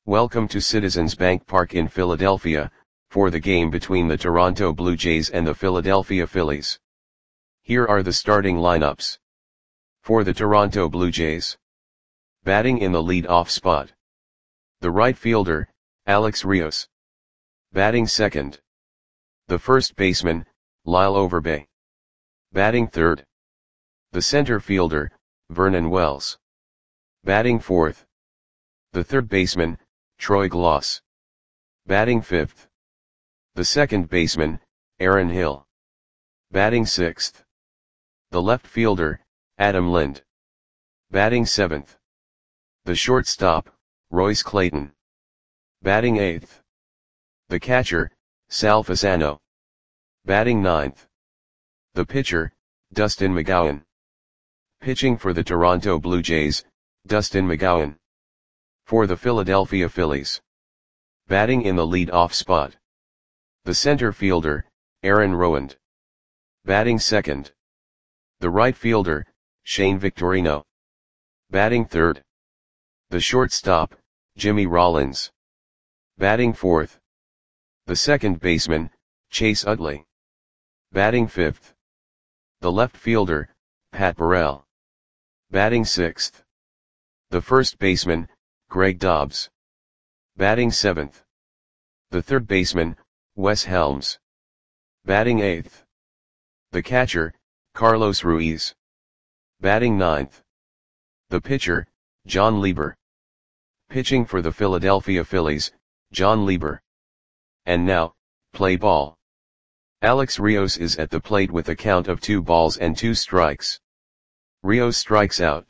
Welcome to Citizens Bank Park in Philadelphia, for the game between the Toronto Blue Jays and the Philadelphia Phillies. Here are the starting lineups. For the Toronto Blue Jays. Batting in the lead-off spot. The right fielder, Alex Rios. Batting second. The first baseman, Lyle Overbay. Batting third. The center fielder, Vernon Wells. Batting fourth. The third baseman, Troy Glaus. Batting fifth. The second baseman, Aaron Hill. Batting sixth. The left fielder, Adam Lind. Batting seventh. The shortstop, Royce Clayton. Batting eighth. The catcher, Sal Fasano. Batting ninth. The pitcher, Dustin McGowan. Pitching for the Toronto Blue Jays, Dustin McGowan. For the Philadelphia Phillies. Batting in the lead-off spot. The center fielder, Aaron Rowand. Batting second. The right fielder, Shane Victorino. Batting third. The shortstop, Jimmy Rollins. Batting fourth. The second baseman, Chase Utley. Batting fifth. The left fielder, Pat Burrell. Batting sixth. The first baseman, Greg Dobbs. Batting seventh. The third baseman, Wes Helms. Batting eighth. The catcher, Carlos Ruiz. Batting ninth. The pitcher, John Lieber. Pitching for the Philadelphia Phillies, John Lieber. And now, play ball. Alex Rios is at the plate with a count of 2 balls and 2 strikes. Rios strikes out.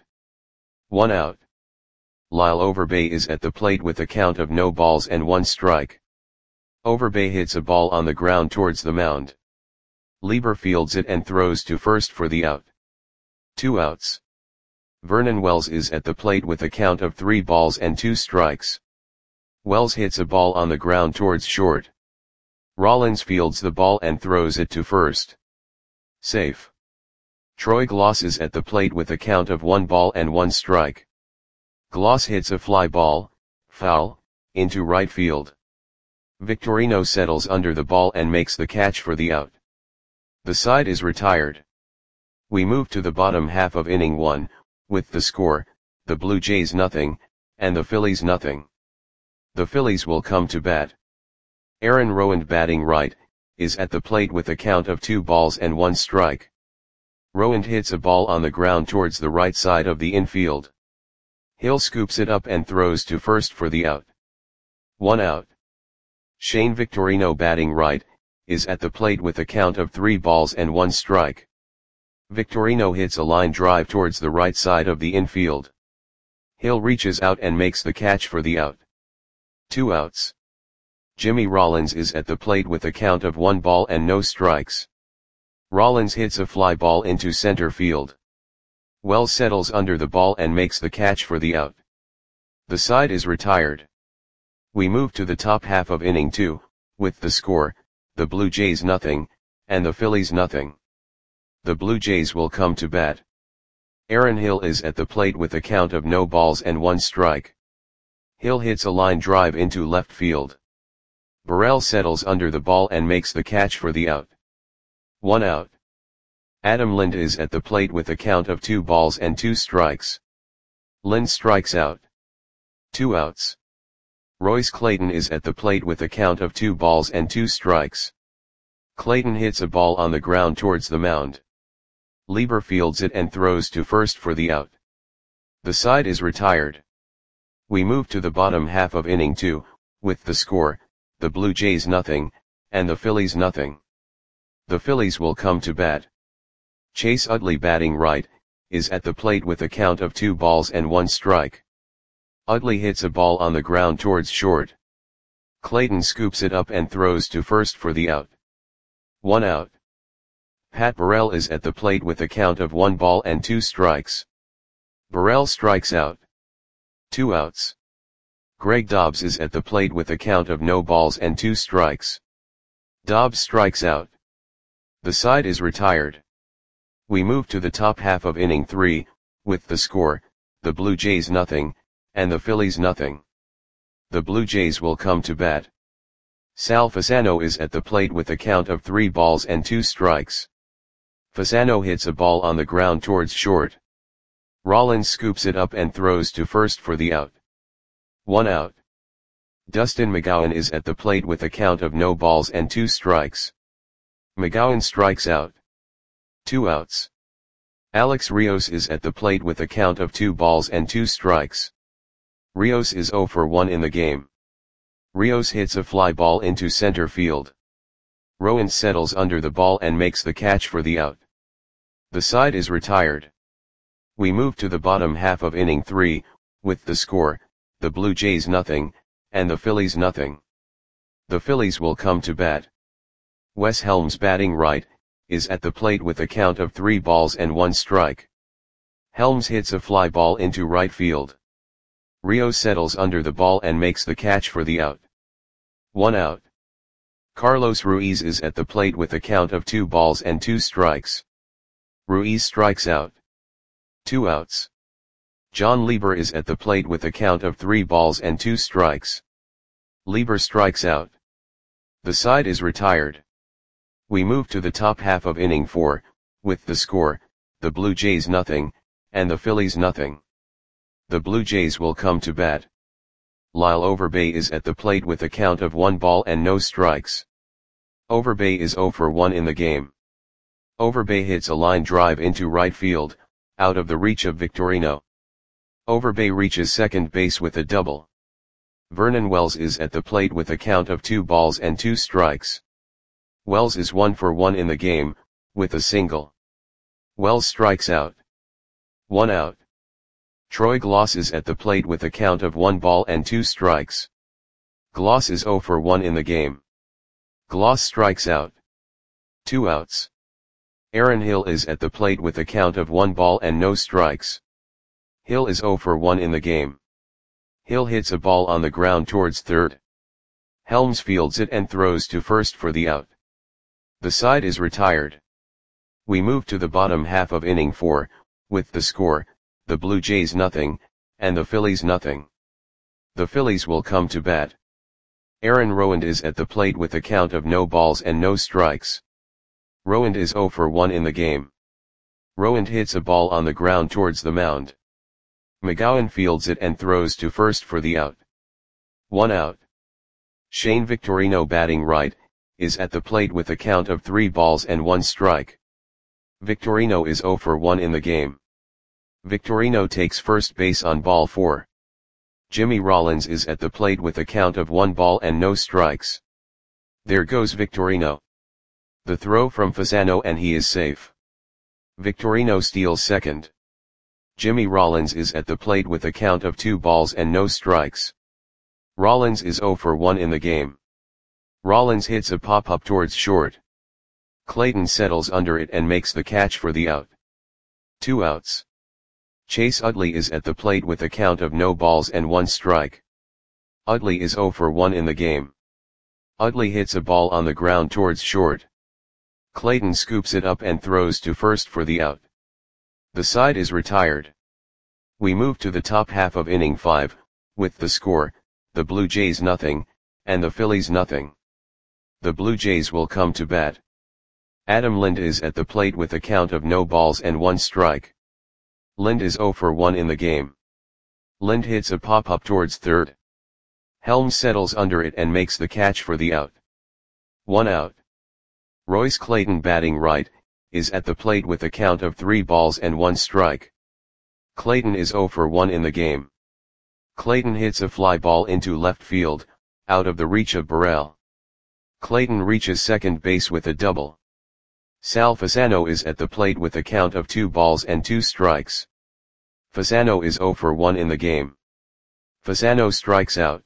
1 out. Lyle Overbay is at the plate with a count of no balls and 1 strike. Overbay hits a ball on the ground towards the mound. Lieber fields it and throws to first for the out. 2 outs. Vernon Wells is at the plate with a count of 3 balls and 2 strikes. Wells hits a ball on the ground towards short. Rollins fields the ball and throws it to first. Safe. Troy Glaus is at the plate with a count of 1 ball and 1 strike. Glaus hits a fly ball, foul, into right field. Victorino settles under the ball and makes the catch for the out. The side is retired. We move to the bottom half of inning 1, with the score, the Blue Jays nothing, and the Phillies nothing. The Phillies will come to bat. Aaron Rowand batting right, is at the plate with a count of 2 balls and 1 strike. Rowand hits a ball on the ground towards the right side of the infield. Hill scoops it up and throws to first for the out. 1 out. Shane Victorino batting right, is at the plate with a count of 3 balls and 1 strike. Victorino hits a line drive towards the right side of the infield. Hill reaches out and makes the catch for the out. 2 outs. Jimmy Rollins is at the plate with a count of 1 ball and no strikes. Rollins hits a fly ball into center field. Wells settles under the ball and makes the catch for the out. The side is retired. We move to the top half of inning 2, with the score, the Blue Jays nothing, and the Phillies nothing. The Blue Jays will come to bat. Aaron Hill is at the plate with a count of no balls and 1 strike. Hill hits a line drive into left field. Burrell settles under the ball and makes the catch for the out. 1 out. Adam Lind is at the plate with a count of 2 balls and 2 strikes. Lind strikes out. 2 outs. Royce Clayton is at the plate with a count of 2 balls and 2 strikes. Clayton hits a ball on the ground towards the mound. Lieber fields it and throws to first for the out. The side is retired. We move to the bottom half of inning 2, with the score, the Blue Jays nothing, and the Phillies nothing. The Phillies will come to bat. Chase Utley batting right, is at the plate with a count of 2 balls and 1 strike. Utley hits a ball on the ground towards short. Clayton scoops it up and throws to first for the out. 1 out. Pat Burrell is at the plate with a count of 1 ball and 2 strikes. Burrell strikes out. 2 outs. Greg Dobbs is at the plate with a count of no balls and 2 strikes. Dobbs strikes out. The side is retired. We move to the top half of inning 3, with the score, the Blue Jays nothing, and the Phillies nothing. The Blue Jays will come to bat. Sal Fasano is at the plate with a count of 3 balls and 2 strikes. Fasano hits a ball on the ground towards short. Rollins scoops it up and throws to first for the out. 1 out. Dustin McGowan is at the plate with a count of no balls and 2 strikes. McGowan strikes out. 2 outs. Alex Rios is at the plate with a count of 2 balls and 2 strikes. Rios is 0 for 1 in the game. Rios hits a fly ball into center field. Rowan settles under the ball and makes the catch for the out. The side is retired. We move to the bottom half of inning 3, with the score, the Blue Jays nothing, and the Phillies nothing. The Phillies will come to bat. Wes Helms batting right, is at the plate with a count of 3 balls and 1 strike. Helms hits a fly ball into right field. Rios settles under the ball and makes the catch for the out. 1 out. Carlos Ruiz is at the plate with a count of 2 balls and 2 strikes. Ruiz strikes out. 2 outs. John Lieber is at the plate with a count of 3 balls and 2 strikes. Lieber strikes out. The side is retired. We move to the top half of inning 4, with the score, the Blue Jays nothing, and the Phillies nothing. The Blue Jays will come to bat. Lyle Overbay is at the plate with a count of 1 ball and no strikes. Overbay is 0 for 1 in the game. Overbay hits a line drive into right field, out of the reach of Victorino. Overbay reaches second base with a double. Vernon Wells is at the plate with a count of 2 balls and 2 strikes. Wells is 1 for 1 in the game, with a single. Wells strikes out. 1 out. Troy Gloss is at the plate with a count of 1 ball and 2 strikes. Gloss is 0 for 1 in the game. Gloss strikes out. 2 outs. Aaron Hill is at the plate with a count of 1 ball and no strikes. Hill is 0 for 1 in the game. Hill hits a ball on the ground towards third. Helms fields it and throws to first for the out. The side is retired. We move to the bottom half of inning 4, with the score, the Blue Jays nothing, and the Phillies nothing. The Phillies will come to bat. Aaron Rowand is at the plate with a count of no balls and no strikes. Rowand is 0 for 1 in the game. Rowand hits a ball on the ground towards the mound. McGowan fields it and throws to first for the out. 1 out. Shane Victorino batting right, is at the plate with a count of 3 balls and 1 strike. Victorino is 0 for 1 in the game. Victorino takes first base on ball 4. Jimmy Rollins is at the plate with a count of 1 ball and no strikes. There goes Victorino. The throw from Fasano and he is safe. Victorino steals second. Jimmy Rollins is at the plate with a count of 2 balls and no strikes. Rollins is 0 for 1 in the game. Rollins hits a pop-up towards short. Clayton settles under it and makes the catch for the out. 2 outs. Chase Utley is at the plate with a count of no balls and 1 strike. Utley is 0 for 1 in the game. Utley hits a ball on the ground towards short. Clayton scoops it up and throws to first for the out. The side is retired. We move to the top half of inning 5, with the score, the Blue Jays nothing, and the Phillies nothing. The Blue Jays will come to bat. Adam Lind is at the plate with a count of no balls and 1 strike. Lind is 0 for 1 in the game. Lind hits a pop-up towards third. Helms settles under it and makes the catch for the out. 1 out. Royce Clayton batting right, is at the plate with a count of 3 balls and 1 strike. Clayton is 0 for 1 in the game. Clayton hits a fly ball into left field, out of the reach of Burrell. Clayton reaches second base with a double. Sal Fasano is at the plate with a count of 2 balls and 2 strikes. Fasano is 0 for 1 in the game. Fasano strikes out.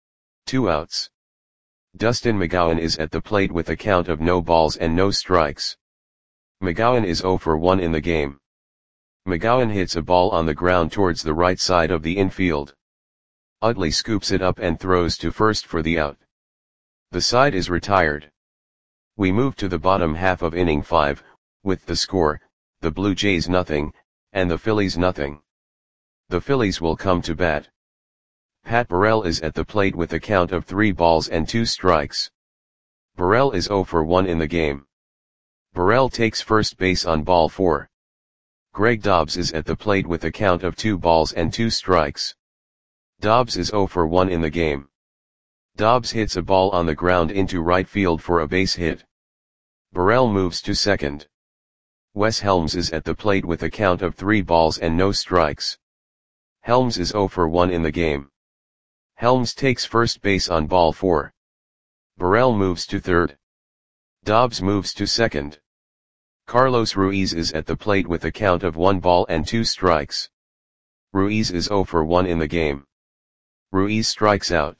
2 outs. Dustin McGowan is at the plate with a count of no balls and no strikes. McGowan is 0 for 1 in the game. McGowan hits a ball on the ground towards the right side of the infield. Utley scoops it up and throws to first for the out. The side is retired. We move to the bottom half of inning 5, with the score, the Blue Jays nothing, and the Phillies nothing. The Phillies will come to bat. Pat Burrell is at the plate with a count of 3 balls and 2 strikes. Burrell is 0 for 1 in the game. Burrell takes first base on ball 4. Greg Dobbs is at the plate with a count of 2 balls and 2 strikes. Dobbs is 0 for 1 in the game. Dobbs hits a ball on the ground into right field for a base hit. Burrell moves to second. Wes Helms is at the plate with a count of 3 balls and no strikes. Helms is 0 for 1 in the game. Helms takes first base on ball 4. Burrell moves to third. Dobbs moves to second. Carlos Ruiz is at the plate with a count of 1 ball and 2 strikes. Ruiz is 0 for 1 in the game. Ruiz strikes out.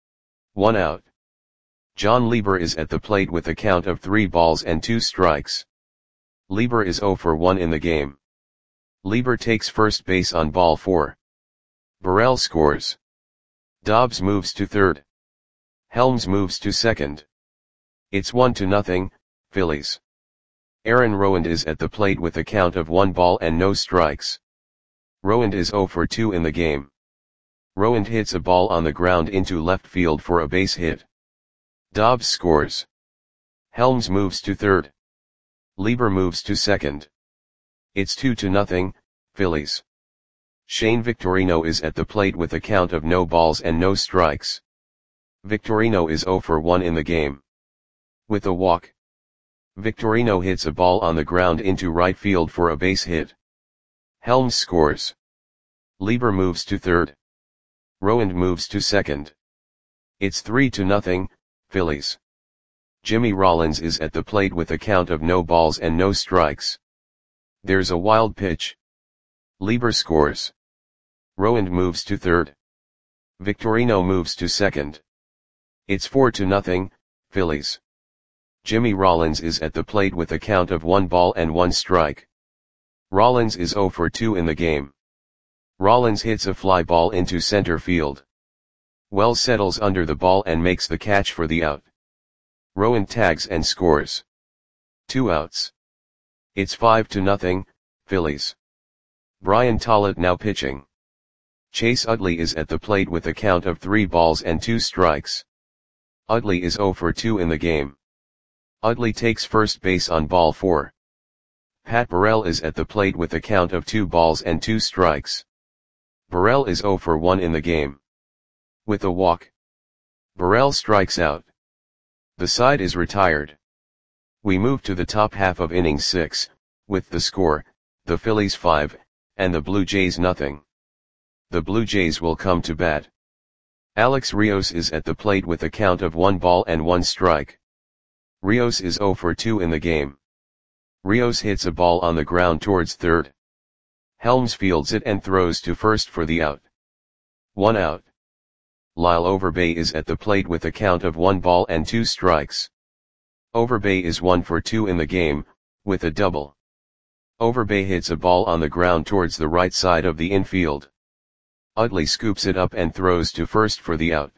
1 out. John Lieber is at the plate with a count of 3 balls and 2 strikes. Lieber is 0 for 1 in the game. Lieber takes first base on ball 4. Burrell scores. Dobbs moves to third. Helms moves to second. It's 1-0, Phillies. Aaron Rowand is at the plate with a count of 1 ball and no strikes. Rowand is 0 for 2 in the game. Rowand hits a ball on the ground into left field for a base hit. Dobbs scores. Helms moves to third. Lieber moves to second. It's 2-0, Phillies. Shane Victorino is at the plate with a count of no balls and no strikes. Victorino is 0 for 1 in the game. With a walk, Victorino hits a ball on the ground into right field for a base hit. Helms scores. Lieber moves to third. Rowand moves to second. It's 3-0, Phillies. Jimmy Rollins is at the plate with a count of no balls and no strikes. There's a wild pitch. Lieber scores. Rowand moves to third. Victorino moves to second. It's 4-0, Phillies. Jimmy Rollins is at the plate with a count of 1 ball and 1 strike. Rollins is 0 for 2 in the game. Rollins hits a fly ball into center field. Wells settles under the ball and makes the catch for the out. Rowand tags and scores. 2 outs. It's 5-0, Phillies. Brian Tollett now pitching. Chase Utley is at the plate with a count of 3 balls and 2 strikes. Utley is 0 for 2 in the game. Utley takes first base on ball 4. Pat Burrell is at the plate with a count of 2 balls and 2 strikes. Burrell is 0 for 1 in the game. With a walk, Burrell strikes out. The side is retired. We move to the top half of inning 6, with the score, the Phillies 5, and the Blue Jays nothing. The Blue Jays will come to bat. Alex Rios is at the plate with a count of 1 ball and 1 strike. Rios is 0 for 2 in the game. Rios hits a ball on the ground towards third. Helms fields it and throws to first for the out. 1 out. Lyle Overbay is at the plate with a count of 1 ball and 2 strikes. Overbay is 1 for 2 in the game, with a double. Overbay hits a ball on the ground towards the right side of the infield. Utley scoops it up and throws to first for the out.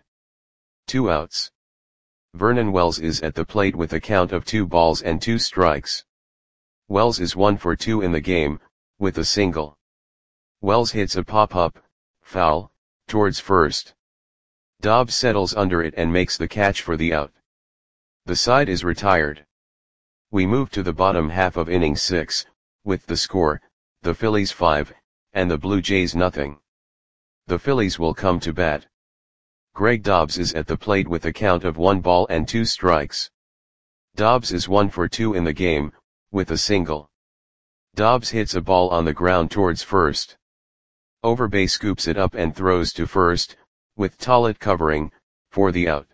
2 outs. Vernon Wells is at the plate with a count of 2 balls and 2 strikes. Wells is 1 for 2 in the game, with a single. Wells hits a pop-up, foul, towards first. Dobbs settles under it and makes the catch for the out. The side is retired. We move to the bottom half of inning 6, with the score, the Phillies 5, and the Blue Jays nothing. The Phillies will come to bat. Greg Dobbs is at the plate with a count of 1 ball and 2 strikes. Dobbs is 1 for 2 in the game, with a single. Dobbs hits a ball on the ground towards first. Overbay scoops it up and throws to first, with Tollett covering, for the out.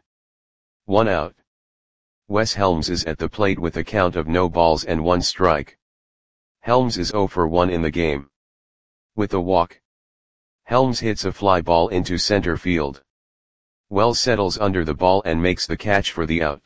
1 out. Wes Helms is at the plate with a count of no balls and 1 strike. Helms is 0 for 1 in the game. With a walk, Helms hits a fly ball into center field. Wells settles under the ball and makes the catch for the out.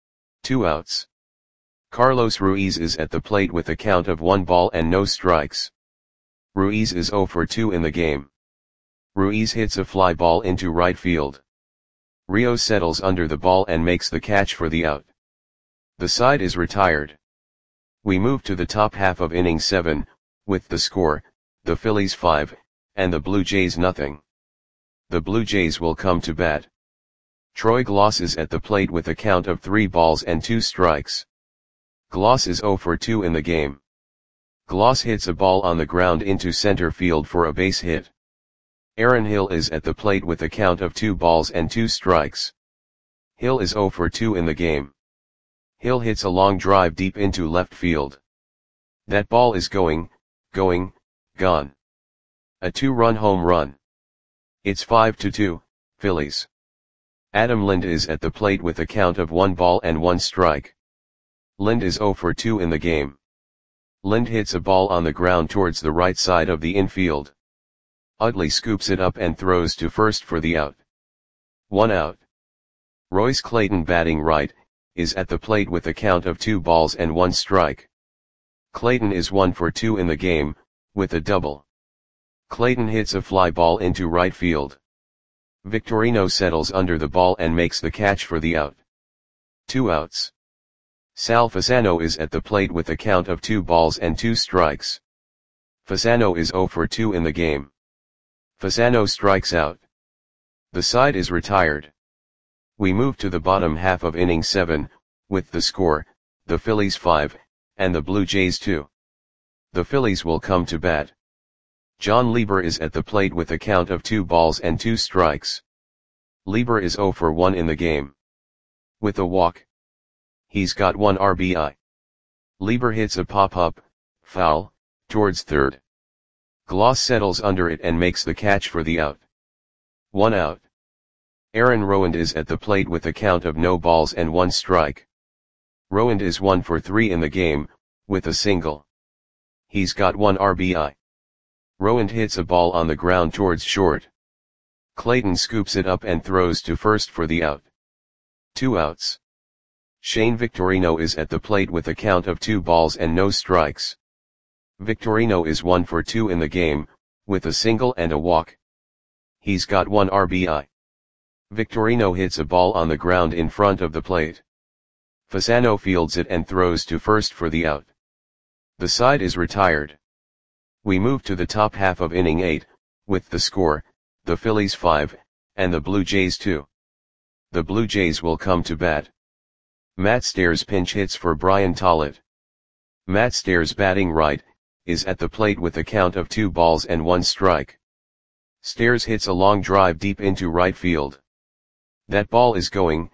2 outs. Carlos Ruiz is at the plate with a count of 1 ball and no strikes. Ruiz is 0 for 2 in the game. Ruiz hits a fly ball into right field. Rios settles under the ball and makes the catch for the out. The side is retired. We move to the top half of inning 7, with the score, the Phillies 5, and the Blue Jays nothing. the Blue Jays will come to bat. Troy Glaus is at the plate with a count of 3 balls and 2 strikes. Glaus is 0 for 2 in the game. Glaus hits a ball on the ground into center field for a base hit. Aaron Hill is at the plate with a count of 2 balls and 2 strikes. Hill is 0 for 2 in the game. Hill hits a long drive deep into left field. That ball is going, gone. A 2-run home run. It's 5-2, Phillies. Adam Lind is at the plate with a count of 1 ball and 1 strike. Lind is 0 for 2 in the game. Lind hits a ball on the ground towards the right side of the infield. Utley scoops it up and throws to first for the out. 1 out. Royce Clayton, batting right, is at the plate with a count of 2 balls and 1 strike. Clayton is 1 for 2 in the game, with a double. Clayton hits a fly ball into right field. Victorino settles under the ball and makes the catch for the out. 2 outs. Sal Fasano is at the plate with a count of 2 balls and 2 strikes. Fasano is 0 for 2 in the game. Fasano strikes out. The side is retired. We move to the bottom half of inning 7, with the score, the Phillies 5, and the Blue Jays 2. The Phillies will come to bat. John Lieber is at the plate with a count of 2 balls and 2 strikes. Lieber is 0 for 1 in the game. With a walk. He's got 1 RBI. Lieber hits a pop-up, foul, towards third. Glaus settles under it and makes the catch for the out. 1 out. Aaron Rowand is at the plate with a count of no balls and 1 strike. Rowand is 1 for 3 in the game, with a single. He's got 1 RBI. Rowand hits a ball on the ground towards short. Clayton scoops it up and throws to first for the out. 2 outs. Shane Victorino is at the plate with a count of 2 balls and no strikes. Victorino is 1 for 2 in the game, with a single and a walk. He's got 1 RBI. Victorino hits a ball on the ground in front of the plate. Fasano fields it and throws to first for the out. The side is retired. We move to the top half of inning 8, with the score, the Phillies 5, and the Blue Jays 2. The Blue Jays will come to bat. Matt Stairs pinch hits for Brian Tollett. Matt Stairs, batting right, is at the plate with a count of 2 balls and 1 strike. Stairs hits a long drive deep into right field. That ball is going,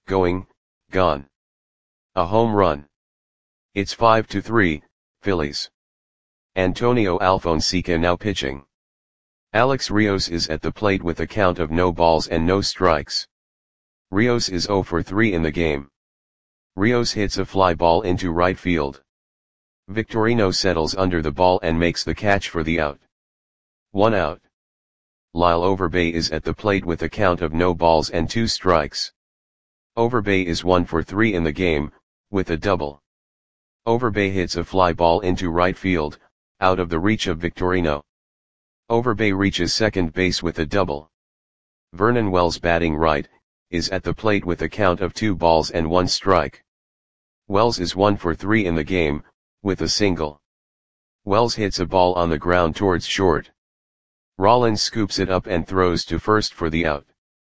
gone. A home run. It's 5-3, Phillies. Antonio Alfonseca now pitching. Alex Rios is at the plate with a count of no balls and no strikes. Rios is 0 for 3 in the game. Rios hits a fly ball into right field. Victorino settles under the ball and makes the catch for the out. 1 out. Lyle Overbay is at the plate with a count of no balls and 2 strikes. Overbay is 1 for 3 in the game, with a double. Overbay hits a fly ball into right field, out of the reach of Victorino. Overbay reaches second base with a double. Vernon Wells, batting right, is at the plate with a count of 2 balls and 1 strike. Wells is 1 for 3 in the game, with a single. Wells hits a ball on the ground towards short. Rollins scoops it up and throws to first for the out.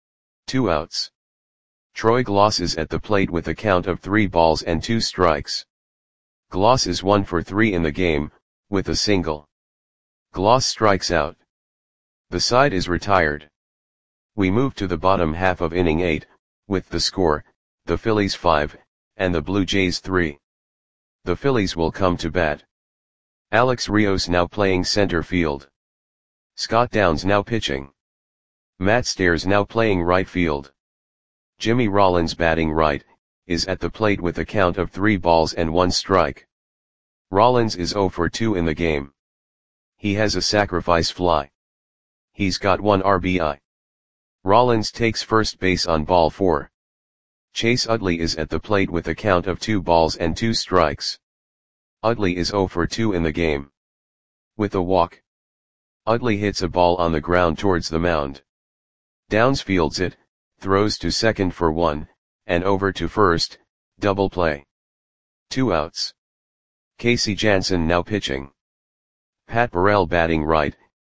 2 outs. Troy Glaus is at the plate with a count of 3 balls and 2 strikes. Glaus is 1 for 3 in the game, with a single. Glaus strikes out. The side is retired. We move to the bottom half of inning 8, with the score, the Phillies 5, and the Blue Jays 3. The Phillies will come to bat. Alex Rios now playing center field. Scott Downs now pitching. Matt Stairs now playing right field. Jimmy Rollins, batting right, is at the plate with a count of 3 balls and 1 strike. Rollins is 0 for 2 in the game. He has a sacrifice fly. He's got 1 RBI. Rollins takes first base on ball 4. Chase Utley is at the plate with a count of 2 balls and 2 strikes. Utley is 0 for 2 in the game. With a walk. Utley hits a ball on the ground towards the mound. Downs fields it, throws to second for 1, and over to first, double play. 2 outs. Casey Janssen now pitching. Pat Burrell, batting right,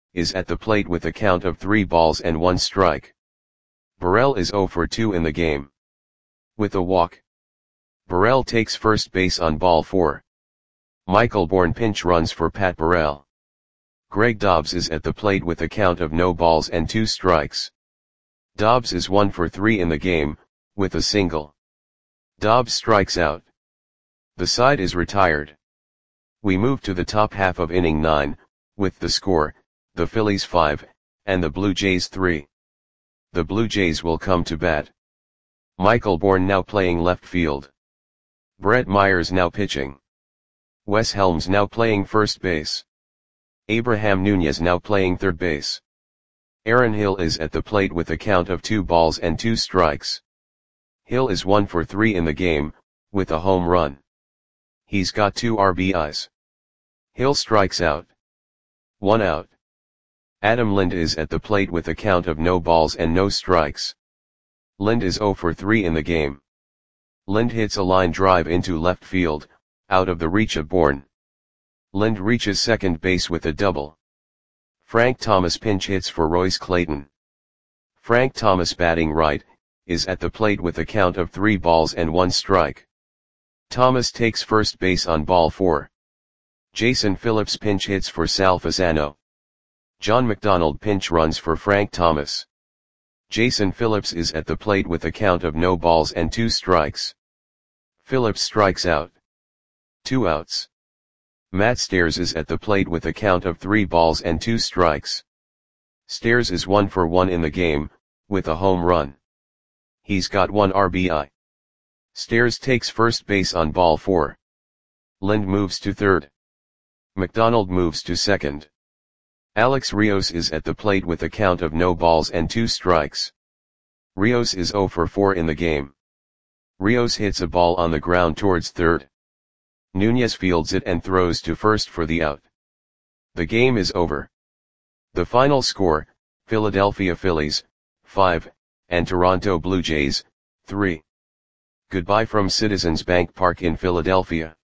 is at the plate with a count of 3 balls and 1 strike. Burrell is 0 for 2 in the game. With a walk, Burrell takes first base on ball 4. Michael Bourne pinch runs for Pat Burrell. Greg Dobbs is at the plate with a count of no balls and 2 strikes. Dobbs is 1 for 3 in the game, with a single. Dobbs strikes out. The side is retired. We move to the top half of inning 9, with the score, the Phillies 5, and the Blue Jays 3. The Blue Jays will come to bat. Michael Bourne now playing left field. Brett Myers now pitching. Wes Helms now playing first base. Abraham Nunez now playing third base. Aaron Hill is at the plate with a count of 2 balls and 2 strikes. Hill is 1 for 3 in the game, with a home run. He's got 2 RBIs. Hill strikes out. 1 out. Adam Lind is at the plate with a count of no balls and no strikes. Lind is 0 for 3 in the game. Lind hits a line drive into left field, out of the reach of Bourne. Lind reaches second base with a double. Frank Thomas pinch hits for Royce Clayton. Frank Thomas batting right, is at the plate with a count of 3 balls and 1 strike. Thomas takes first base on ball 4. Jason Phillips pinch hits for Sal Fasano. John McDonald pinch runs for Frank Thomas. Jason Phillips is at the plate with a count of no balls and 2 strikes. Phillips strikes out. 2 outs. Matt Stairs is at the plate with a count of 3 balls and 2 strikes. Stairs is 1 for 1 in the game, with a home run. He's got 1 RBI. Stairs takes first base on ball 4. Lind moves to third. McDonald moves to second. Alex Rios is at the plate with a count of no balls and 2 strikes. Rios is 0 for 4 in the game. Rios hits a ball on the ground towards third. Nunez fields it and throws to first for the out. The game is over. The final score, Philadelphia Phillies, 5, and Toronto Blue Jays, 3. Goodbye from Citizens Bank Park in Philadelphia.